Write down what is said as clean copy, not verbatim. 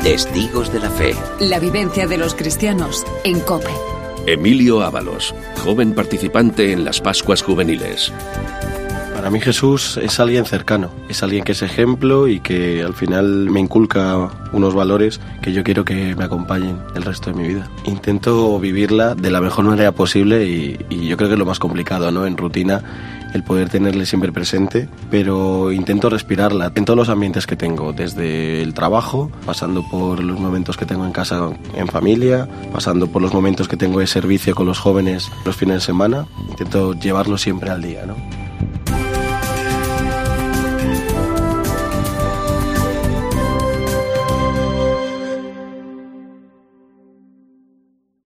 Testigos de la Fe. La vivencia de los cristianos en COPE. Emilio Ábalos, joven participante en las Pascuas Juveniles. Para mí Jesús es alguien cercano, es alguien que es ejemplo y que al final me inculca unos valores que yo quiero que me acompañen el resto de mi vida. Intento vivirla de la mejor manera posible y yo creo que es lo más complicado, ¿no? En rutina, el poder tenerle siempre presente, pero intento respirarla en todos los ambientes que tengo, desde el trabajo, pasando por los momentos que tengo en casa en familia, pasando por los momentos que tengo de servicio con los jóvenes los fines de semana. Intento llevarlo siempre al día, ¿no?